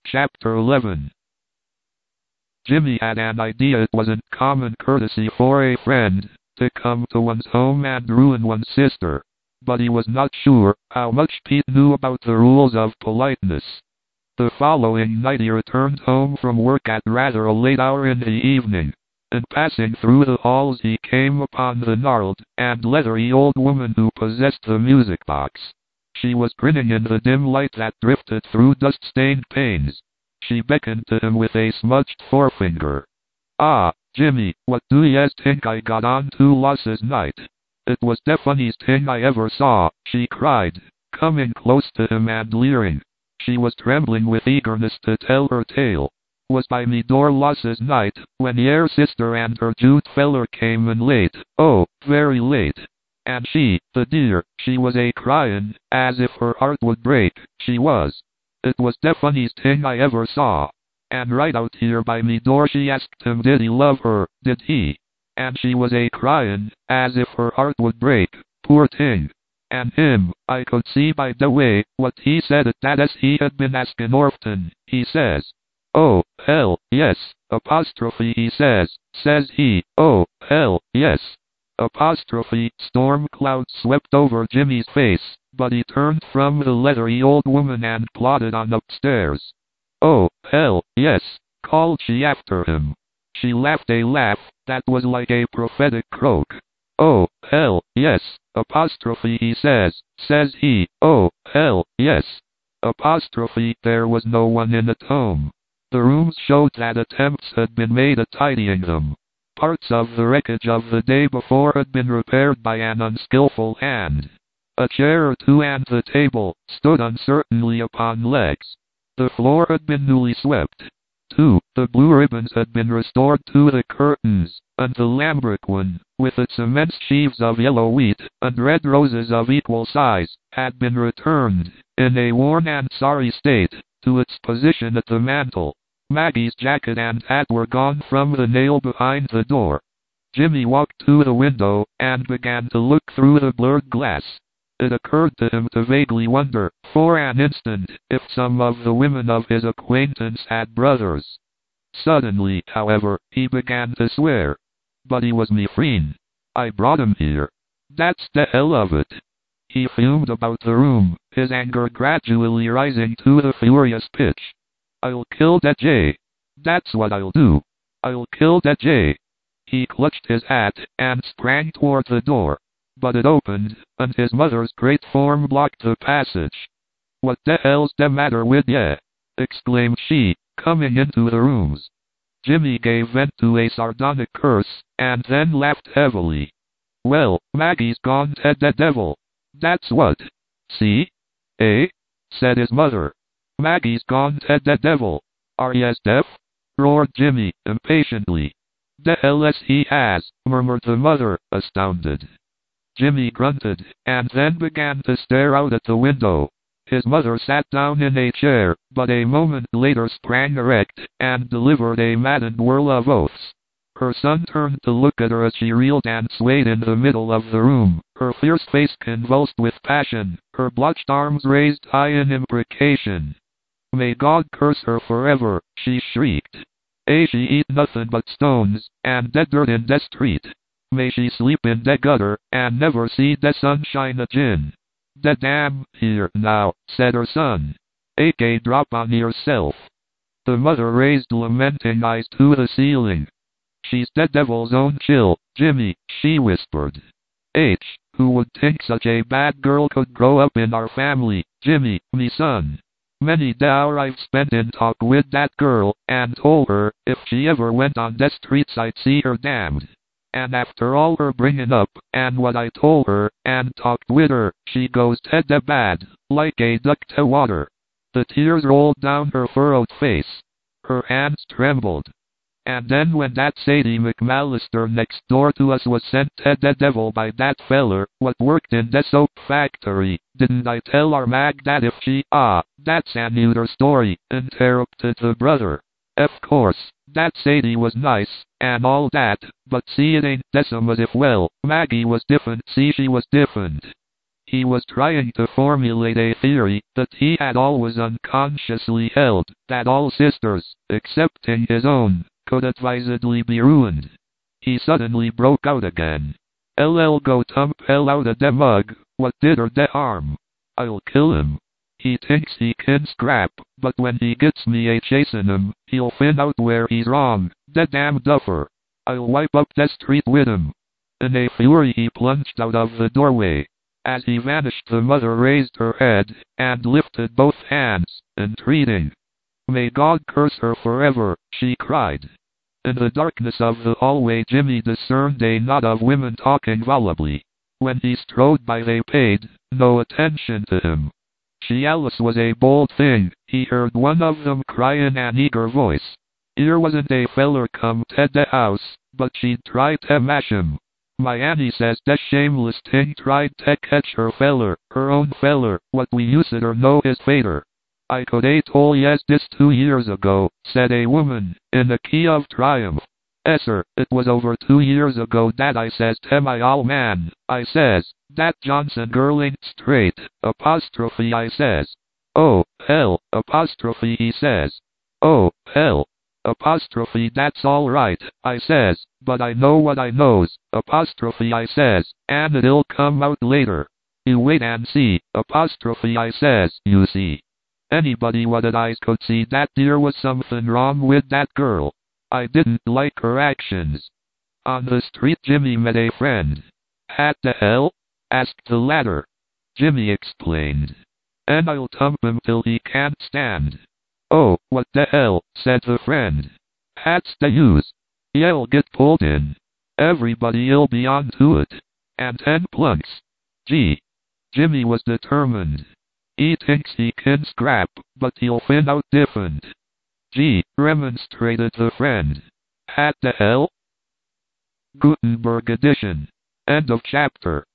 Chapter 11. Jimmy had an idea it wasn't common courtesy for a friend to come to one's home and ruin one's sister, but he was not sure how much Pete knew about the rules of politeness. The following night he returned home from work at rather a late hour in the evening, and passing through the halls he came upon the gnarled and leathery old woman who possessed the music box. She was grinning in the dim light that drifted through dust-stained panes. She beckoned to him with a smudged forefinger. "Ah, Jimmy, what do yez think I got on to last night? It was the funniest thing I ever saw," she cried, coming close to him and leering. She was trembling with eagerness to tell her tale. "Was by me door last night, when yer sister and her Jude feller came in late, oh, very late. And she, the dear, she was a-cryin', as if her heart would break, she was. It was the funniest thing I ever saw. And right out here by me door she asked him did he love her, did he? And she was a-cryin', as if her heart would break, poor thing. And him, I could see by the way, what he said it that as he had been askin' orften, he says, 'Oh, hell, yes,' apostrophe he says he, 'oh, hell, yes.'" Apostrophe. Storm clouds swept over Jimmy's face, but he turned from the leathery old woman and plodded on upstairs. "Oh, hell, yes," called she after him. She laughed a laugh that was like a prophetic croak. "Oh, hell, yes," apostrophe he says he, "oh, hell, yes." Apostrophe. There was no one in the home. The rooms showed that attempts had been made at tidying them. Parts of the wreckage of the day before had been repaired by an unskillful hand. A chair or two and the table stood uncertainly upon legs. The floor had been newly swept. Too, the blue ribbons had been restored to the curtains, and the lambric one, with its immense sheaves of yellow wheat and red roses of equal size, had been returned, in a worn and sorry state, to its position at the mantel. Maggie's jacket and hat were gone from the nail behind the door. Jimmy walked to the window and began to look through the blurred glass. It occurred to him to vaguely wonder, for an instant, if some of the women of his acquaintance had brothers. Suddenly, however, he began to swear. "But he was me frien. I brought him here. That's the hell of it." He fumed about the room, his anger gradually rising to the furious pitch. "I'll kill that Jay. That's what I'll do. I'll kill that Jay." He clutched his hat and sprang toward the door. But it opened, and his mother's great form blocked the passage. "What the hell's the matter with ye?" exclaimed she, coming into the rooms. Jimmy gave vent to a sardonic curse, and then laughed heavily. "Well, Maggie's gone to the devil. That's what. See? Eh?" said his mother. "Maggie's gone to the devil. Are yez deaf?" roared Jimmy, impatiently. "The hell yes he has," murmured the mother, astounded. Jimmy grunted, and then began to stare out at the window. His mother sat down in a chair, but a moment later sprang erect, and delivered a maddened whirl of oaths. Her son turned to look at her as she reeled and swayed in the middle of the room, her fierce face convulsed with passion, her blotched arms raised high in imprecation. "May God curse her forever," she shrieked. "She eat nothing but stones, and dead dirt in the street. May she sleep in the gutter, and never see the sunshine agin." "The damn." "Here now," said her son. "Take a drop on yourself." The mother raised lamenting eyes to the ceiling. "She's the devil's own chill, Jimmy," she whispered. Who would think such a bad girl could grow up in our family, Jimmy, me son? Many the hour I've spent in talk with that girl, and told her, if she ever went on the streets I'd see her damned. And after all her bringing up, and what I told her, and talked with her, she goes to the bad, like a duck to water." The tears rolled down her furrowed face. Her hands trembled. "And then when that Sadie McMallister next door to us was sent to the devil by that feller, what worked in the soap factory, didn't I tell our Mag that if she—" "Ah, that's another story," interrupted the brother. "Of course, that Sadie was nice, and all that, but see it ain't the same as if, well, Maggie was different, see she was different." He was trying to formulate a theory that he had always unconsciously held, that all sisters, excepting his own, could advisedly be ruined. He suddenly broke out again. LL go tump hell out of de mug, what did her de harm? I'll kill him. He thinks he can scrap, but when he gets me a chasin' him, he'll find out where he's wrong, de damn duffer. I'll wipe up the street with him. In a fury he plunged out of the doorway. As he vanished the mother raised her head, and lifted both hands, entreating. May God curse her forever, she cried. In the darkness of the hallway Jimmy discerned a knot of women talking volubly. When he strode by they paid no attention to him. She Alice was a bold thing, he heard one of them cry in an eager voice. Here wasn't a feller come to the house, but she'd try to mash him. My Annie says the shameless thing tried to catch her feller, her own feller, what we useter know is fader. I could a told yes this 2 years ago, said a woman, in a key of triumph. Sir, it was over 2 years ago that I says to my ol' man, I says, that Johnson girl ain't straight, apostrophe I says. Oh, hell, apostrophe he says. Oh, hell. Apostrophe that's all right, I says, but I know what I knows, apostrophe I says, and it'll come out later. You wait and see, apostrophe I says, you see. Anybody with eyes could see that there was something wrong with that girl. I didn't like her actions. On the street Jimmy met a friend. At the hell? Asked the latter. Jimmy explained. And I'll thump him till he can't stand. Oh, what the hell, said the friend. Hat's the use. He'll get pulled in. Everybody'll be on to it. And 10 plunks. Gee. Jimmy was determined. He thinks he can scrap, but he'll find out different. Gee, remonstrated the friend. Hat the hell? Gutenberg edition. End of chapter.